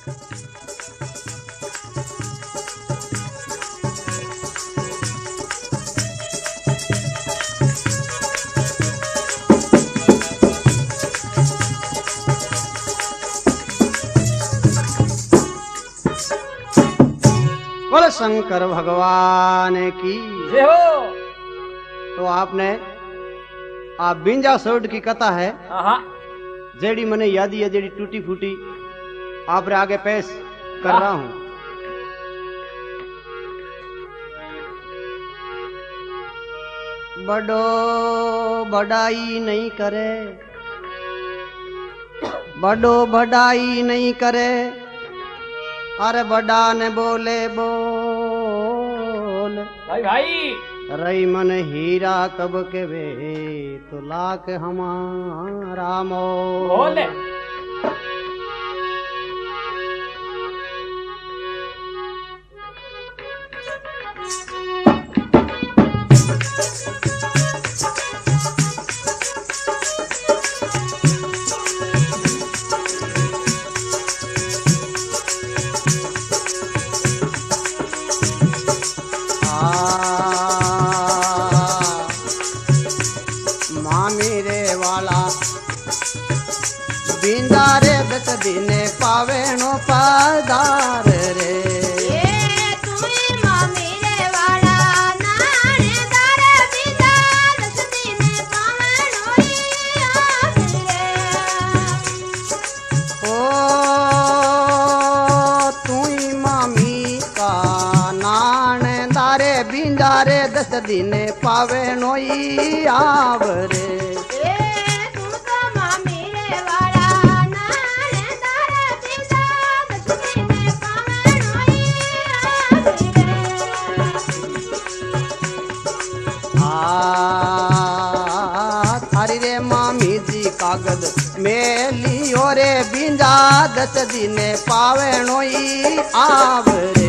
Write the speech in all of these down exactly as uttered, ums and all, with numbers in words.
बोले शंकर भगवान की जय हो। तो आपने आप बिंजा सोड की कथा है हाँ जेडी मने यादी है जेडी टूटी फूटी आप रे आगे पेश कर रहा हूं। बड़ो बड़ाई नहीं करे, बड़ो बड़ाई नहीं करे, अरे बड़ा ने बोले बोल भाई भाई रई मन हीरा कब के वे तो लाख हमारा मोल। बोल बिंदारे दस दिने पावेणो पधार रे ओ तुई मामी का नान दारे बिंदारे दस दिने पावेणो आवरे। थारी रे मामी जी कागज मेलियो रे बिंजा दस दिने पावेणो आवरे।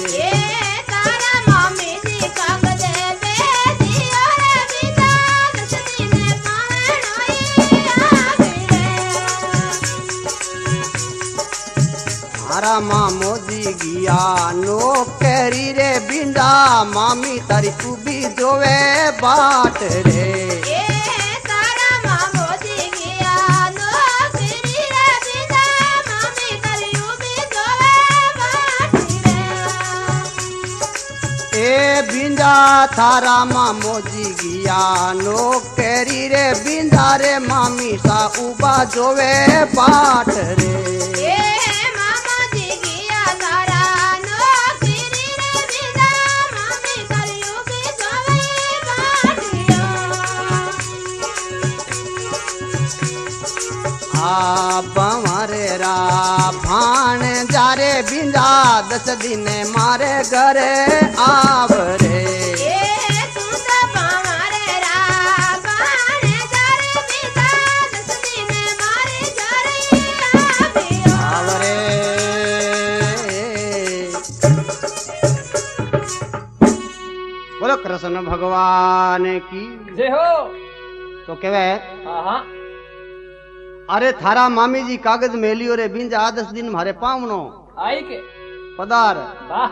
मारा मामो जी गिया नौकरी रे बिंदा मामी तारी तू भी जोवे बाट रे। ए बिंदा थारा मामो जी गिया नौकरी रे बिंदा रे मामी सा उबा जोवे बाट रे। हमारे रा भाण जारे बिंदा दस दिन मारे घरे आवरे। आवरे बोलो कृष्ण भगवान की जय हो। तो कहवे हाँ अरे थारा मामी जी कागज मेलियो रे बिंजा दस दिन मारे पावनो आई के पदार। वाह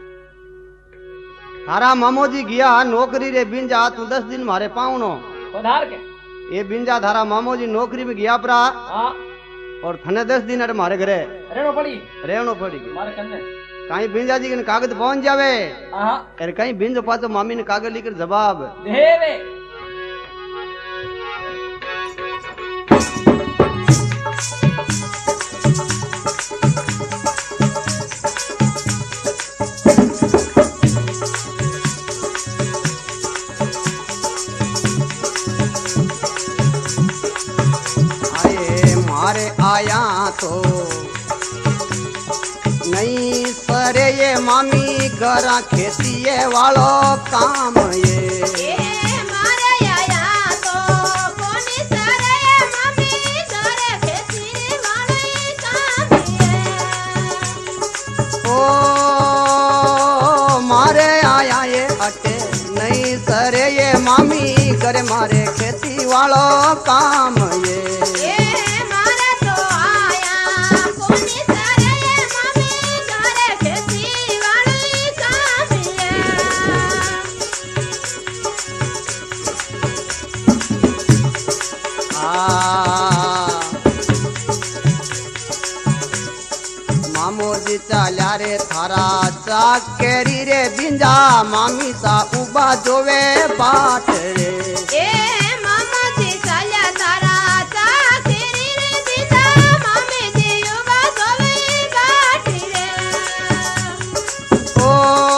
थारा मामो जी गया नौकरी रे बिंजा तू दस दिन मारे पावनो पधार के। ये बिंजा थारा मामो जी नौकरी में गया परा हाँ और थने दस दिन अरे मारे घरे रहनो पड़ी रहनो पड़ी मारे कन्ने कहीं बिंजा जी के कागज पहुंच जावे हाँ अरे कहीं बिंज पाचो मामी ने कागज लेकर जवाब देवे। मारे आया तो नहीं सरे ये मामी गरा खेती वालो काम ये। मारे आया तो कोनी सरे ये मामी गरा खेती वालो काम ये। ओ मारे आया ये अटे नहीं सरे ये मामी करे मारे खेती वालो काम ये। मारे तो आया कोनी सरे ये जी चाल्या रे थारा चाकेरी रे बिंजा मामी सा उबा जोवे बाट रे ए मामा जी चाल्या तारा चाकेरी रे बिंजा मामी जी उबा जोवे बाट रे ओ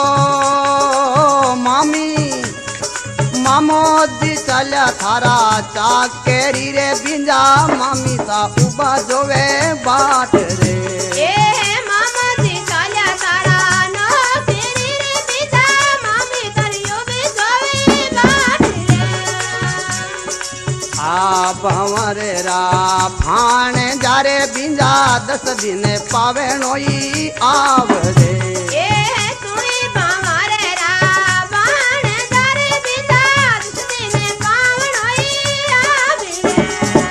मामी मामो जी चाल्या थारा चाकेरी रे बिंजा मामी सा उबा जोवे बाट रे ए मामा जी चाल्या तारा नो केरी रे बिंजा मामी तरियो भी जोवे बाट रे आ भंवरे रा फाणे जारे बिंजा दस दिन पावे नोई आवरे ए तुई बामारे रा बाण जारे बिंजा दस दिन पावन होई आवी रे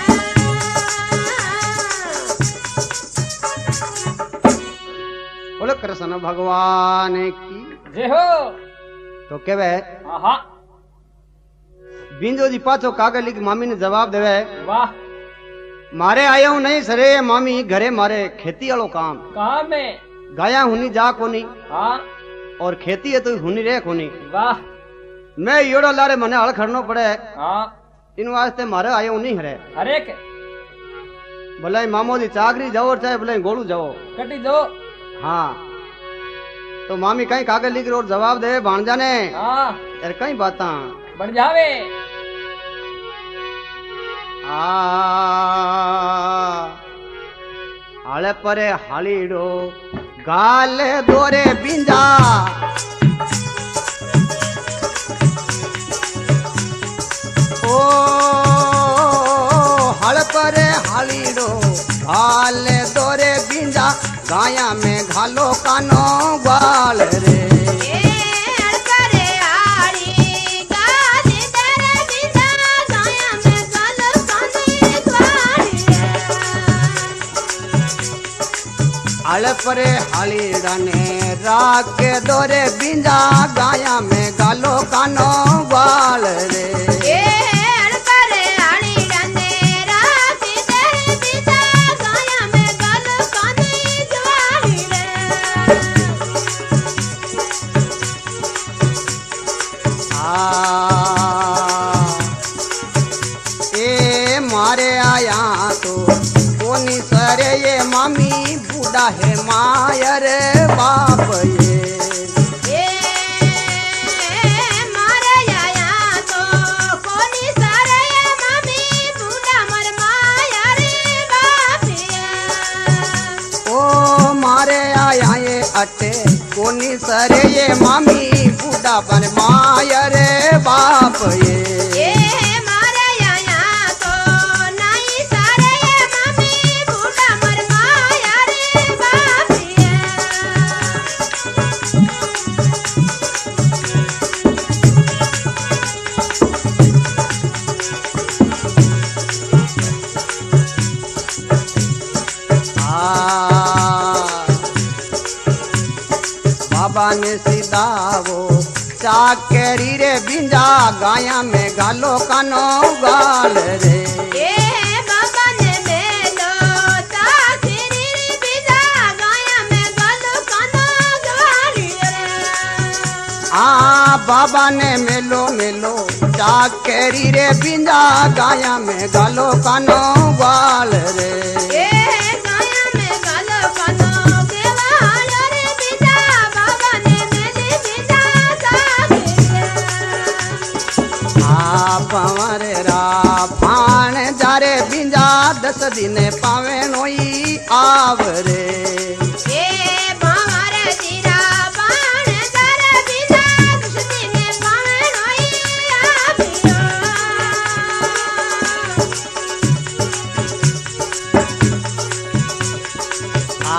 बोले कृष्ण भगवान की जय हो तो केवे आहा बिंजो जी पाछो कागज लिख मामी ने जवाब देवे वाह मारे आया हूं नहीं सरे मामी घरे मारे खेती वालो काम कहाँ में गाया हुनी जा कोनी हाँ और खेती है तो हुनी रे कोनी वाह मैं योड़ा लारे मने हल खड़नो पड़े हाँ इन वास्ते मारे आया हूं नहीं हरे हरे के भले मामो जी चाकरी जाओ चाहे भले गोलू जाओ कटी दो हाँ तो मामी कहीं कागज लिख और जवाब दे भाणजा ने हाँ यार कई बातां बन जावे आ हाले परे हालीडो गाले दोरे बिंजा ओ हल परे हालीडो गाले दोरे बिंजा गाया में घालो कानो ग्वाल रे ए अड़करे आड़ी गाजी तेरे बिंजा गाया में गल कानी ग्वाली रे हल परे हालीडने राके दोरे बिंजा गाया में गालो कानो ग्वाल रे ए अड़करे आड़ी रने राजी तेरे बिंजा गाया में गल कानी ग्वाली रे आ ए मारे आया तो कोनी सरे ये मामी बूढ़ा है मायर बाप ये ए मारे आया तो कोनी सारे मामी बूढ़ा मर माया रे बापिया ओ मारे आया ये अटे कोनी सरे ये मामी बूढ़ा बन मायर बाप ये ए मारे आया तो नहीं सारे मामी बूढ़ा मर माया रे बापिया आ बाबा ने सीधावो चाकेरी रे बिंजा गाया में गालो कानो गाल रे ए बाबा ने मेलो चाकरी रे बिजा गाया में गल कानो ग्वाली रे आ बाबा ने मेलो मेलो चाकेरी रे बिंजा गाया में गालो कानो गाल रे ए गाया में गल कानो ग्वाली रे बिजा बाबा ने मेली बिजा चाकरी रे आ पवरे रा फाण जारे बिंजा दस दिन पावे नोई आवरे ए बावरे जीरा बाण जारे बिजा दुश्मनी ने पावे नोई आबियो आ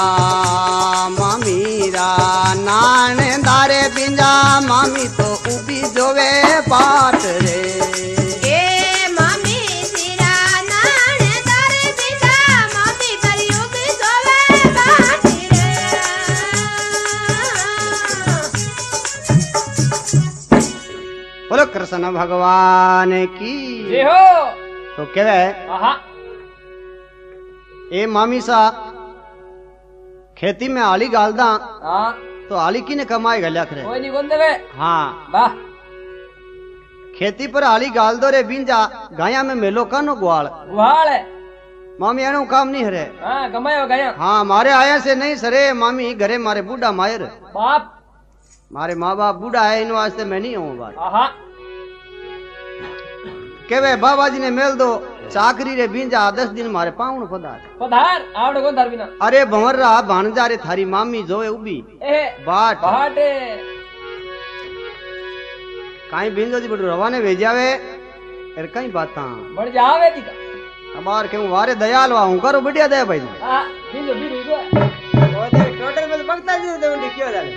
मामीरा नान दारे बिंजा मामी तो उबी जोवे बाट रे ए मामी जीरा नान तारे बिजा मामी तरियो भी सोवे बाटी रे बोलो कृष्ण भगवान की जय हो तो कहे आहा ए मामी सा खेती में आली गाल दा हाँ तो आली की ने कमाई गल्या करे कोई नहीं गोंदे वे हाँ वाह खेती पर आली गाल दो रे बिंजा गाया में मेलो कानो ग्वाल गुहाल है मामी एनु काम नहीं हरे हाँ कमायो गया हाँ मारे आया से नहीं सरे मामी घरे मारे बूढ़ा मायर बाप मारे माँ बाप बूढ़ा है इन वास्ते मैं नहीं हूँ बात हाँ केवे बाबा जी ने मेल दो चाकरी रे बिंजा दस दिन मारे पाउन पधार पधार आवड़ को धर बिना अरे भंवर रहा भानजा रे थारी मामी जोए उबी ए बाट बाटे काई बिंजो जी बड़ो रवाने भेजावे एर कई बाता बढ़ जावे दी का हमार के वारे दयाल वा हूं करो बढ़िया दया भाई हाँ बिंदु बिंदु को ओ दे टोटल में बगता जी दे उंडी क्यों जाले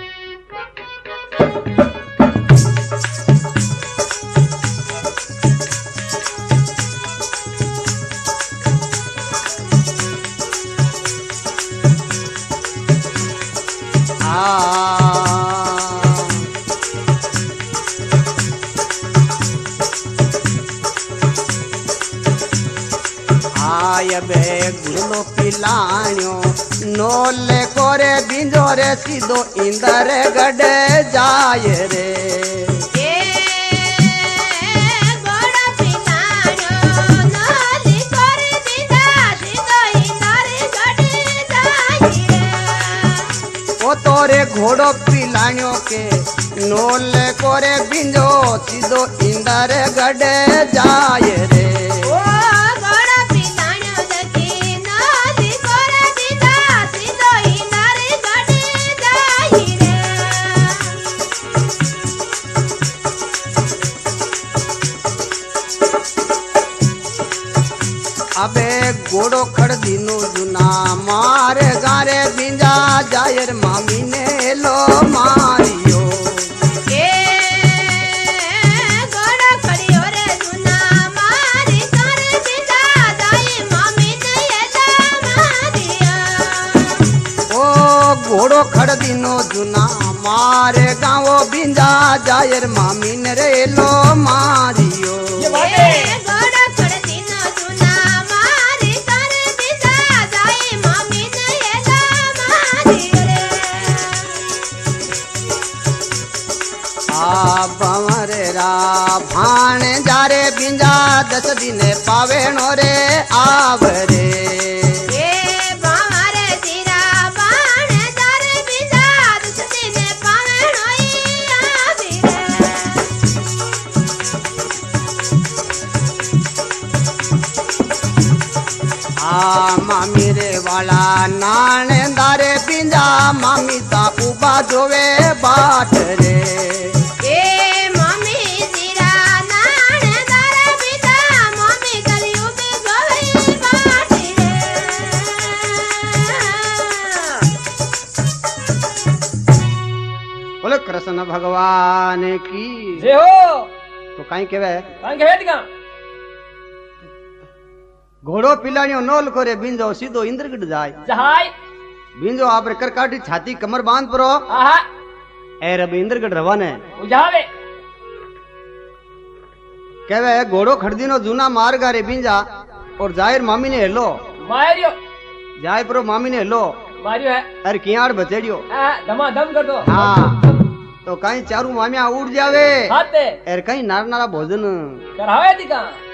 आय बे गुलो पिलाण्यो नोले कोरे बिंजो रे सीधो इंदर गडे जाय रे ए गोड़ा पिलाणो नोली कोरे बिंजा सीधो इंदर गडे जाय रे ओ तोरे घोड़ो पिलाण्यो के नोले कोरे बिंजो सीधो इंदर गडे जाय रे ओ गोड़ा पिलाणो दकी नोली कोरे बिंजा सीधो इंदर गडे जाय रे अबे घोड़ो खड़ दिनो जुना मारे गारे बिंजा जायर मामी ने लो मारियो ए गोड़ा खड़ियो रे जुना मारी करे बिंजा जाई मामी ने एला मारिया ओ घोड़ो खड़ दिनो जुना मारे गाँव बिंजा जायर मामी ने रे लो मारियो ये बाटे ए गोड़ा खड़ दिनो जुना मारी करे बिंजा जाई मामी ने एला मारिया रे आ बंवरे रा भाण जारे बिंजा दस दिने पावेणो रे आवरे ए बामारे तीरा बाण जारे बिंजा दस दिन पावणोई आवी रे आ मामी रे वाला नाने दारे बिंजा मामी ता उबा जोवे बाट रे ए मम्मी तीरा नाण जारे बिंजा मम्मी गलियों में गोई बाटी रे बोले कृष्ण भगवान की जे हो तो कहीं केवे कांगे है दी का घोड़ो पिलानियो नोल कोरे बिंजो सीधो इंद्रगढ़ जाय जहाई बिंजो आपरे करकाटी छाती कमर बांध परो आहा एर अब इंद्रगढ़ रवाने उजावे केवे घोड़ो खड़दीनो जूना मार्गा रे बिंजा और जाहिर मामी ने हेलो मारियो जाय परो मामी ने हेलो मारियो है अरे कियाड़ बचेड़ियो आ धमा धम कर दो हाँ तो कहीं चारू मामिया उड़ जावे हाथे एर कहीं नार नारा भोजन करावे दी का